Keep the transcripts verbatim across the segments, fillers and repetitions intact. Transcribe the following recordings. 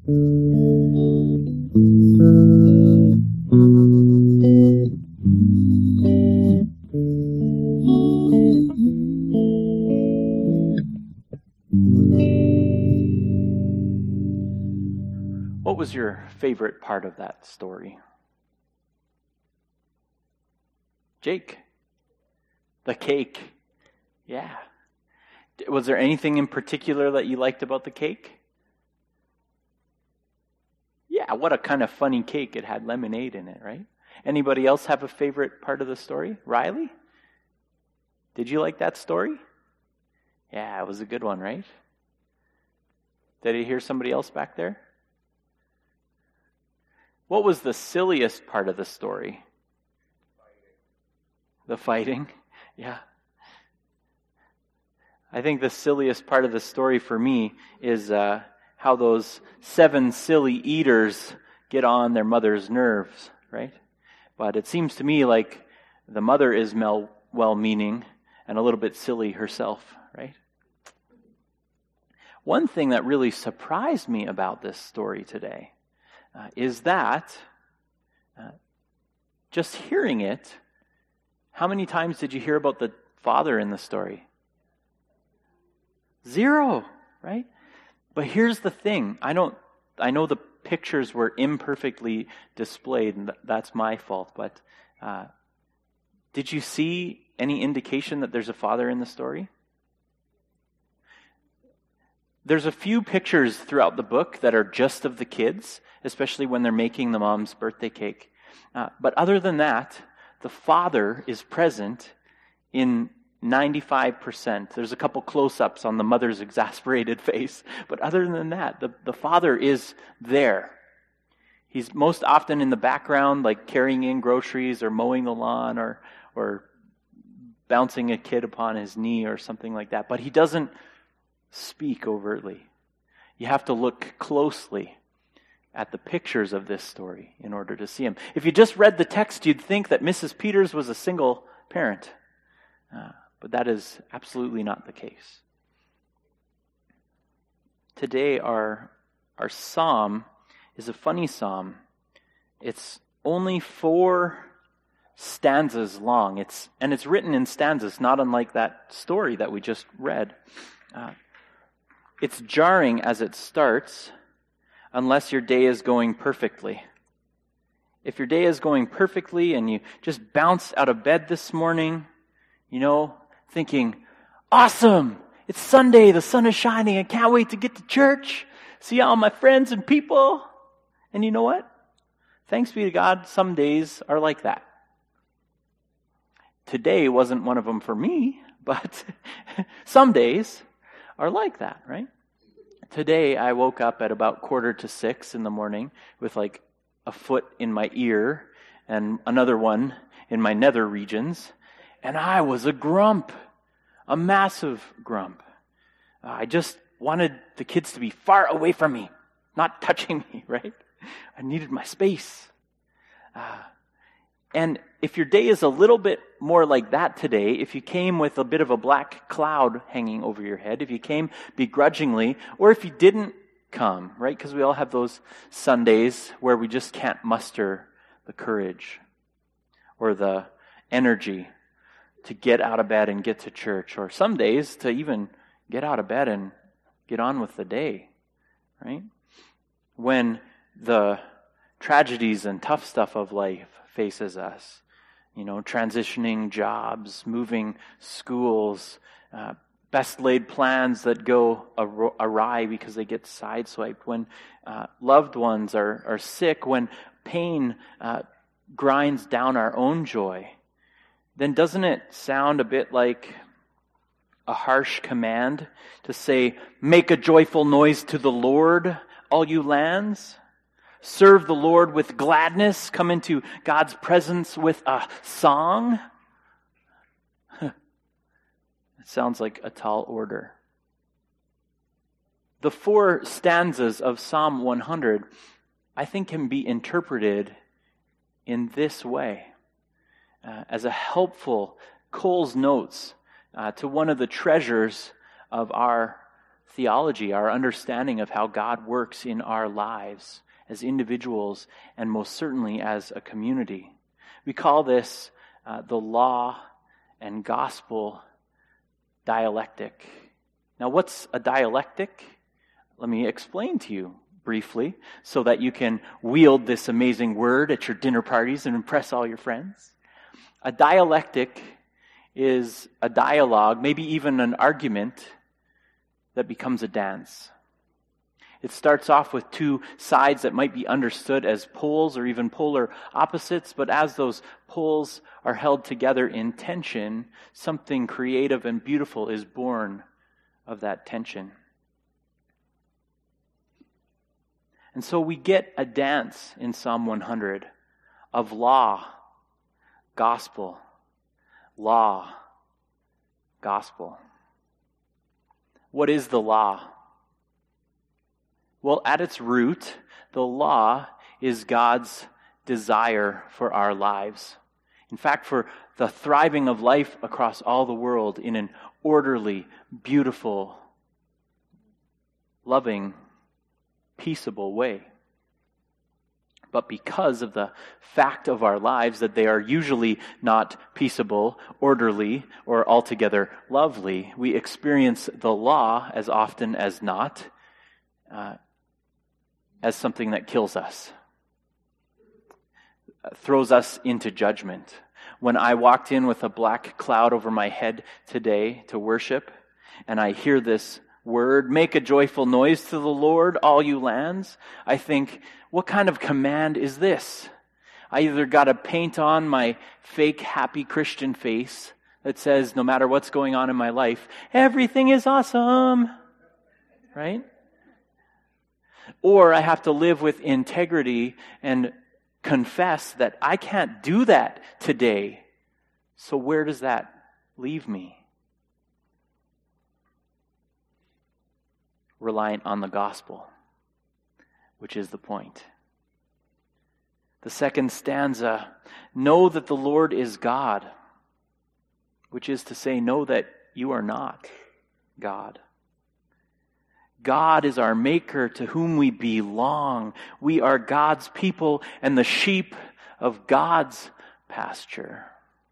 What was your favorite part of that story? Jake? The cake. Yeah. Was there anything in particular that you liked about the cake? Yeah, what a kind of funny cake. It had lemonade in it, right? Anybody else have a favorite part of the story? Riley? Did you like that story? Yeah, it was a good one, right? Did I hear somebody else back there? What was the silliest part of the story? The fighting. Yeah. I think the silliest part of the story for me is uh, how those seven silly eaters get on their mother's nerves, right? But it seems to me like the mother is mel- well-meaning and a little bit silly herself, right? One thing that really surprised me about this story today uh, is that uh, just hearing it, how many times did you hear about the father in the story? Zero, right? But here's the thing. I don't, I know the pictures were imperfectly displayed, and that's my fault, but uh, did you see any indication that there's a father in the story? There's a few pictures throughout the book that are just of the kids, especially when they're making the mom's birthday cake. Uh, but other than that, the father is present in ninety-five percent. There's a couple close-ups on the mother's exasperated face. But other than that, the, the father is there. He's most often in the background, like carrying in groceries or mowing the lawn or or bouncing a kid upon his knee or something like that. But he doesn't speak overtly. You have to look closely at the pictures of this story in order to see him. If you just read the text, you'd think that Missus Peters was a single parent. Uh, but that is absolutely not the case. Today, our, our psalm is a funny psalm. It's only four stanzas long. It's and it's written in stanzas, not unlike that story that we just read. Uh, it's jarring as it starts, unless your day is going perfectly. If your day is going perfectly and you just bounce out of bed this morning, you know, thinking, awesome, it's Sunday, the sun is shining, I can't wait to get to church, see all my friends and people. And you know what? Thanks be to God, some days are like that. Today wasn't one of them for me, but some days are like that, right? Today I woke up at about quarter to six in the morning with like a foot in my ear and another one in my nether regions, and I was a grump, a massive grump. I just wanted the kids to be far away from me, not touching me, right? I needed my space. Uh, and if your day is a little bit more like that today, if you came with a bit of a black cloud hanging over your head, if you came begrudgingly, or if you didn't come, right? Because we all have those Sundays where we just can't muster the courage or the energy to get out of bed and get to church, or some days to even get out of bed and get on with the day, right? When the tragedies and tough stuff of life faces us, you know, transitioning jobs, moving schools, uh, best laid plans that go awry because they get sideswiped, when uh, loved ones are, are sick, when pain uh, grinds down our own joy, then doesn't it sound a bit like a harsh command to say, make a joyful noise to the Lord, all you lands? Serve the Lord with gladness. Come into God's presence with a song. It sounds like a tall order. The four stanzas of Psalm one hundred, I think, can be interpreted in this way, uh, as a helpful Cole's Notes uh, to one of the treasures of our theology, our understanding of how God works in our lives as individuals and most certainly as a community. We call this uh, the law and gospel dialectic. Now, what's a dialectic? Let me explain to you briefly so that you can wield this amazing word at your dinner parties and impress all your friends. A dialectic is a dialogue, maybe even an argument, that becomes a dance. It starts off with two sides that might be understood as poles or even polar opposites, but as those poles are held together in tension, something creative and beautiful is born of that tension. And so we get a dance in Psalm one hundred of law, gospel, law, gospel. What is the law? Well, at its root, the law is God's desire for our lives. In fact, for the thriving of life across all the world in an orderly, beautiful, loving, peaceable way. But because of the fact of our lives that they are usually not peaceable, orderly, or altogether lovely, we experience the law as often as not uh, as something that kills us, throws us into judgment. When I walked in with a black cloud over my head today to worship, and I hear this word, make a joyful noise to the Lord, all you lands, I think, what kind of command is this? I either got to paint on my fake happy Christian face that says no matter what's going on in my life, everything is awesome, right? Or I have to live with integrity and confess that I can't do that today. So where does that leave me? Reliant on the gospel, which is the point. The second stanza, know that the Lord is God, which is to say, know that you are not God. God is our maker to whom we belong. We are God's people and the sheep of God's pasture.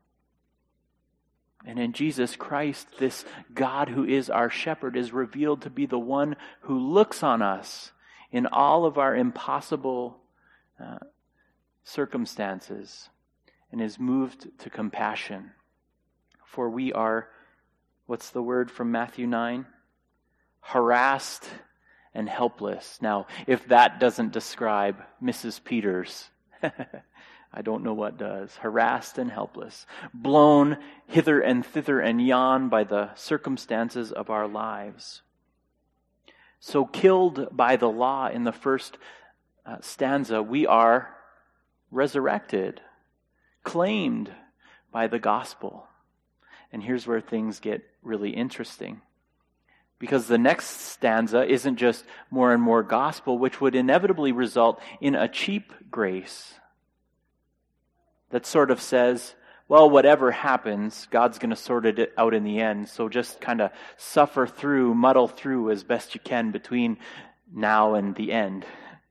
And in Jesus Christ, this God who is our shepherd is revealed to be the one who looks on us in all of our impossible uh, circumstances and is moved to compassion. For we are, what's the word from Matthew nine? Harassed and helpless. Now, if that doesn't describe Missus Peters, I don't know what does. Harassed and helpless. Blown hither and thither and yon by the circumstances of our lives. So killed by the law in the first uh, stanza, we are resurrected, claimed by the gospel. And here's where things get really interesting. Because the next stanza isn't just more and more gospel, which would inevitably result in a cheap grace that sort of says, well, whatever happens, God's going to sort it out in the end. So just kind of suffer through, muddle through as best you can between now and the end.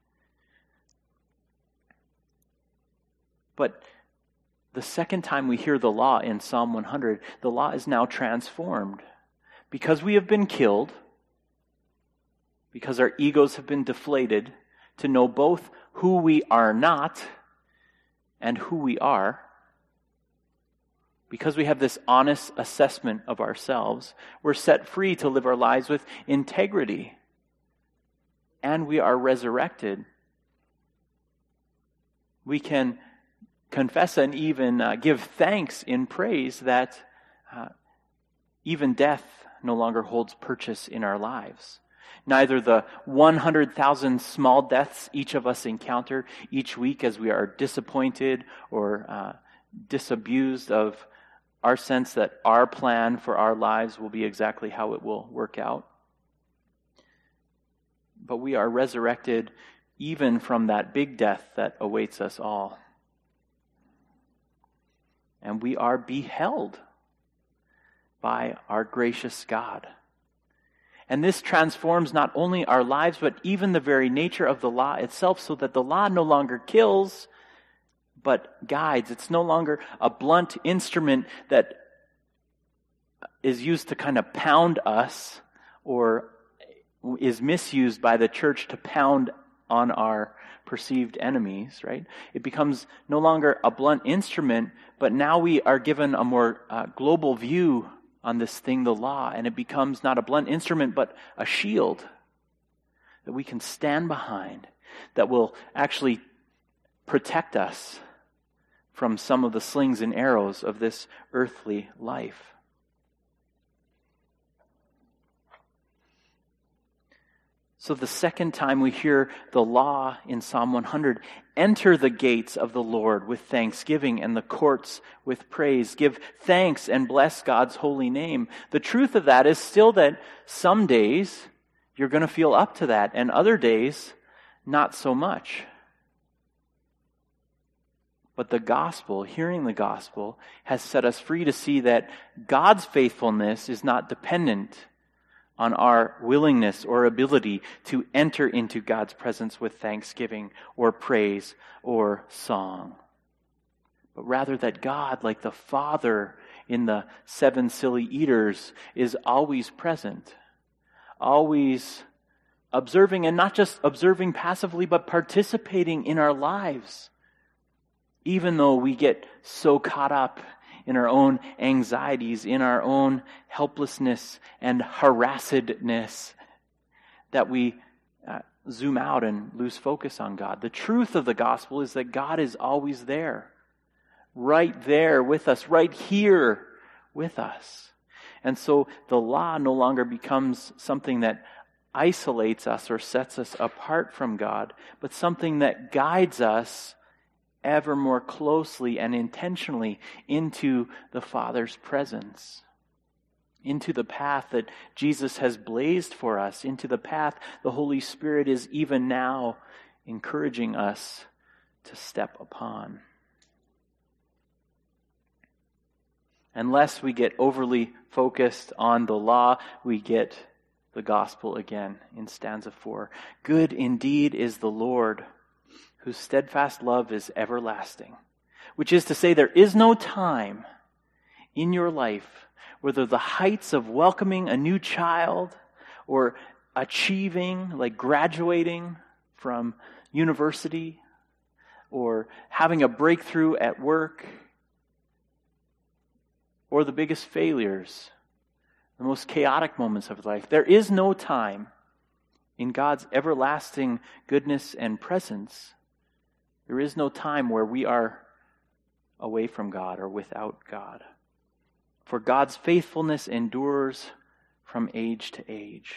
But the second time we hear the law in Psalm one hundred, the law is now transformed. Because we have been killed, because our egos have been deflated, to know both who we are not and who we are, because we have this honest assessment of ourselves, we're set free to live our lives with integrity. And we are resurrected. We can confess and even uh, give thanks in praise that uh, even death no longer holds purchase in our lives. Neither the one hundred thousand small deaths each of us encounter each week as we are disappointed or uh, disabused of our sense that our plan for our lives will be exactly how it will work out. But we are resurrected even from that big death that awaits us all. And we are beheld by our gracious God. And this transforms not only our lives, but even the very nature of the law itself, so that the law no longer kills, but guides. It's no longer a blunt instrument that is used to kind of pound us, or is misused by the church to pound on our perceived enemies, right? It becomes no longer a blunt instrument, but now we are given a more uh, global view on this thing, the law, and it becomes not a blunt instrument, but a shield that we can stand behind, that will actually protect us from some of the slings and arrows of this earthly life. So the second time we hear the law in Psalm one hundred, enter the gates of the Lord with thanksgiving and the courts with praise. Give thanks and bless God's holy name. The truth of that is still that some days you're going to feel up to that, and other days not so much. But the gospel, hearing the gospel, has set us free to see that God's faithfulness is not dependent on our willingness or ability to enter into God's presence with thanksgiving or praise or song. But rather that God, like the Father in the seven silly eaters, is always present, always observing, and not just observing passively, but participating in our lives, even though we get so caught up in our own anxieties, in our own helplessness and harassedness, that we uh, zoom out and lose focus on God. The truth of the gospel is that God is always there, right there with us, right here with us. And so the law no longer becomes something that isolates us or sets us apart from God, but something that guides us ever more closely and intentionally into the Father's presence, into the path that Jesus has blazed for us, into the path the Holy Spirit is even now encouraging us to step upon. Unless we get overly focused on the law, we get the gospel again in stanza four. Good indeed is the Lord, whose steadfast love is everlasting. Which is to say, there is no time in your life, whether the heights of welcoming a new child or achieving, like graduating from university, or having a breakthrough at work, or the biggest failures, the most chaotic moments of life. There is no time in God's everlasting goodness and presence. There is no time where we are away from God or without God. For God's faithfulness endures from age to age.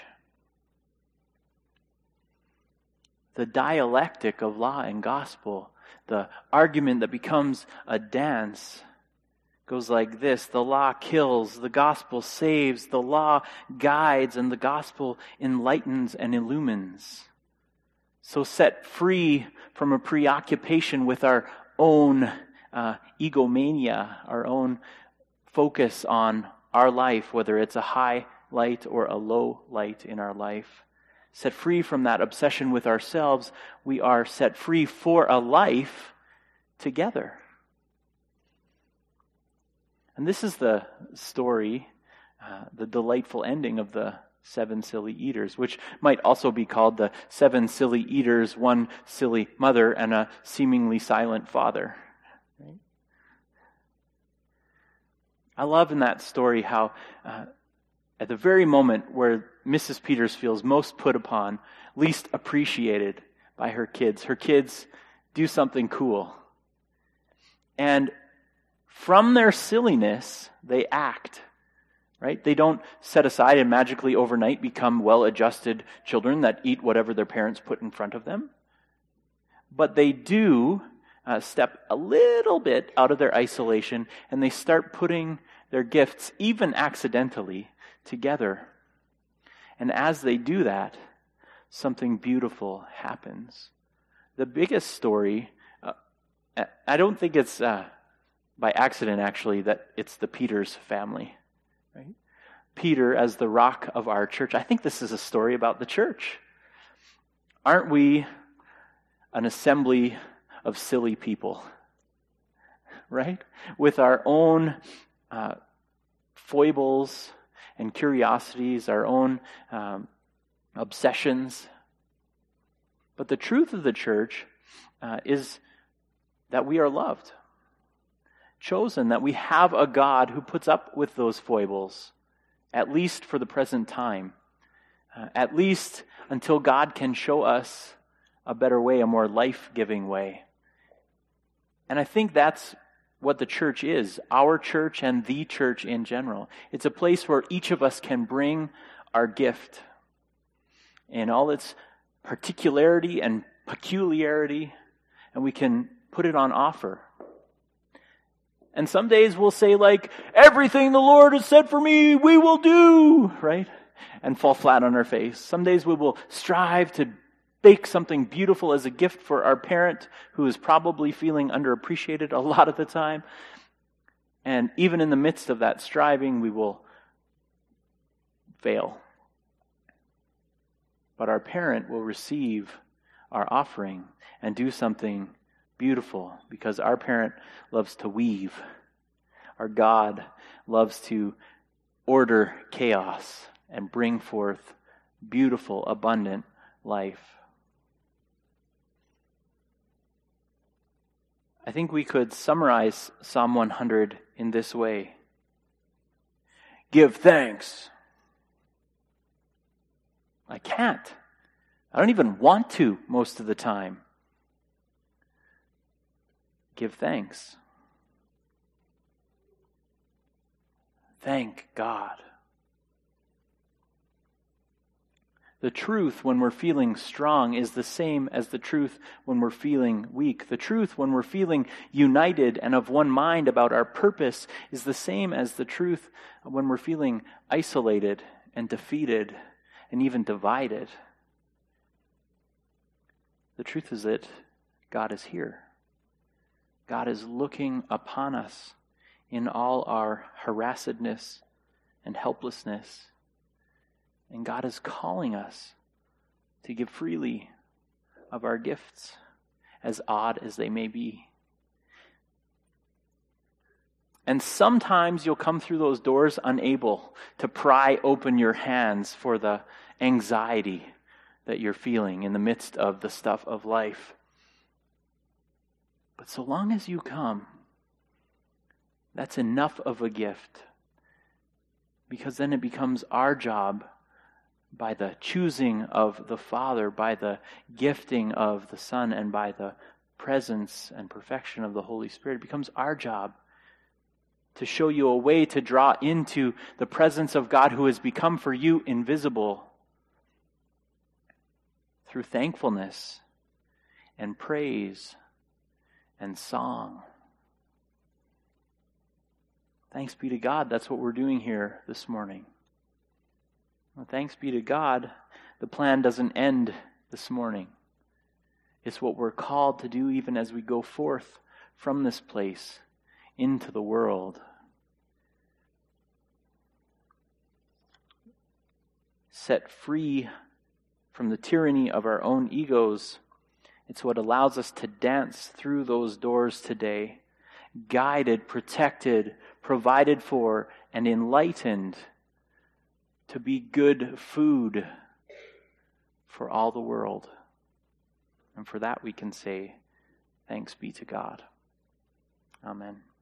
The dialectic of law and gospel, the argument that becomes a dance, goes like this. The law kills, the gospel saves, the law guides, and the gospel enlightens and illumines. So set free from a preoccupation with our own uh, egomania, our own focus on our life, whether it's a high light or a low light in our life. Set free from that obsession with ourselves, we are set free for a life together. And this is the story, uh, the delightful ending of the seven silly eaters, which might also be called the seven silly eaters, one silly mother, and a seemingly silent father. Right? I love in that story how uh, at the very moment where Missus Peters feels most put upon, least appreciated by her kids, her kids do something cool. And from their silliness, they act. Right? They don't set aside and magically overnight become well-adjusted children that eat whatever their parents put in front of them. But they do uh, step a little bit out of their isolation, and they start putting their gifts, even accidentally, together. And as they do that, something beautiful happens. The biggest story, uh, I don't think it's uh, by accident, actually, that it's the Peters family. Right? Peter as the rock of our church. I think this is a story about the church. Aren't we an assembly of silly people? Right? With our own uh, foibles and curiosities, our own um, obsessions. But the truth of the church uh, is that we are loved, chosen, that we have a God who puts up with those foibles, at least for the present time, uh, at least until God can show us a better way, a more life-giving way. And I think that's what the church is, our church and the church in general. It's a place where each of us can bring our gift in all its particularity and peculiarity, and we can put it on offer. And some days we'll say, like, everything the Lord has said for me, we will do, right? And fall flat on our face. Some days we will strive to bake something beautiful as a gift for our parent who is probably feeling underappreciated a lot of the time. And even in the midst of that striving, we will fail. But our parent will receive our offering and do something beautiful, because our parent loves to weave. Our God loves to order chaos and bring forth beautiful, abundant life. I think we could summarize Psalm one hundred in this way. Give thanks. I can't. I don't even want to most of the time. Give thanks. Thank God. The truth when we're feeling strong is the same as the truth when we're feeling weak. The truth when we're feeling united and of one mind about our purpose is the same as the truth when we're feeling isolated and defeated and even divided. The truth is that God is here. God is looking upon us in all our harassedness and helplessness. And God is calling us to give freely of our gifts, as odd as they may be. And sometimes you'll come through those doors unable to pry open your hands for the anxiety that you're feeling in the midst of the stuff of life. But so long as you come, that's enough of a gift, because then it becomes our job, by the choosing of the Father, by the gifting of the Son, and by the presence and perfection of the Holy Spirit, it becomes our job to show you a way to draw into the presence of God who has become for you invisible through thankfulness and praise and song. Thanks be to God, that's what we're doing here this morning. Well, thanks be to God, the plan doesn't end this morning. It's what we're called to do even as we go forth from this place into the world. Set free from the tyranny of our own egos, it's what allows us to dance through those doors today, guided, protected, provided for, and enlightened to be good food for all the world. And for that we can say, thanks be to God. Amen.